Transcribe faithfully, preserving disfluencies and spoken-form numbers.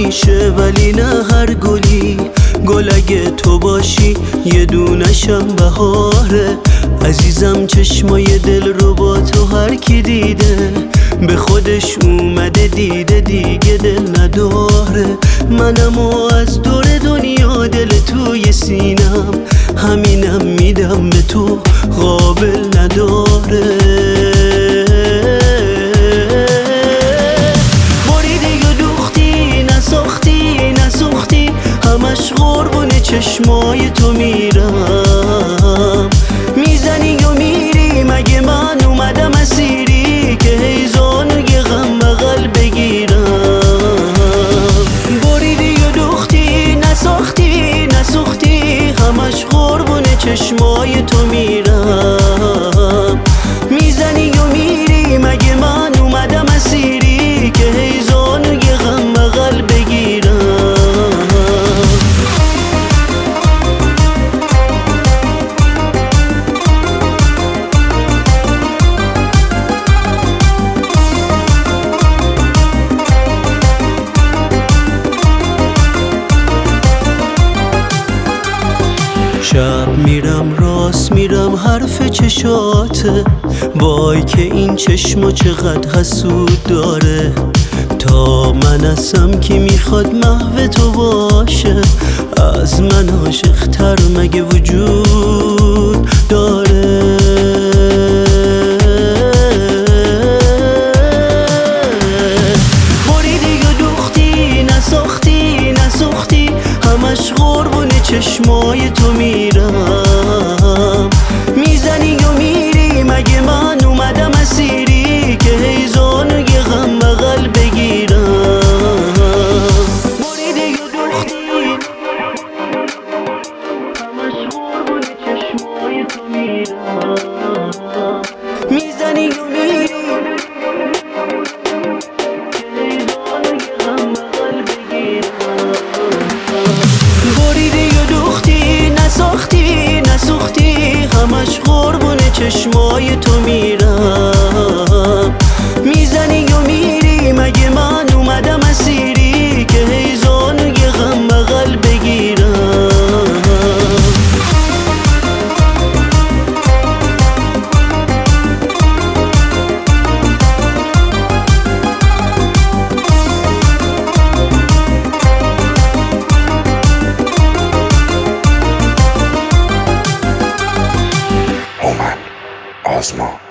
میشه ولی نه هر گلی. گل اگه تو باشی یه دونشم بهاره. عزیزم چشمای دل رو با تو هر کی دیده به خودش اومده دیده دیگه دل نداره. منم و از دور دنیا دل توی سینم، همینم میدم به تو قابل نداره. بریدی و دوختی نساختی نسوختی، همش قربون چشمای تو میرم. میزنی و میری مگه من اومدم اسیری که هیزان و یه غم بغل بگیرم. بریدی و دوختی نساختی نسوختی، همش قربون چشمای تو میرم. میزنی و میری مگه من اومدم اسیری که هیزان و یه غم بغل بگیرم. شب میرم راست میرم حرف چشاته، وای که این چشما چقدر حسود داره. تا من هستم که میخواد محو تو باشه، از من عاشق تر مگه وجود داره. بریدی و دوختی نساختی نسوختی، همش قربون چشمای تو میرم. میزنی و میری مگه من اومدم اسیری که هیزان و یه غم بغل بگیرم. بریدی و دوختی همش قربون چشمای تو میرم. میزنی و میری که هیزان و یه غم بغل بگیرم. بریدی و دوختی نساختی نسوختی، همش قربون چشمای تو میرم. میزنی و میری مگه من اومدم اسیری که هیزان و یه غم بغل بگیرم. آزما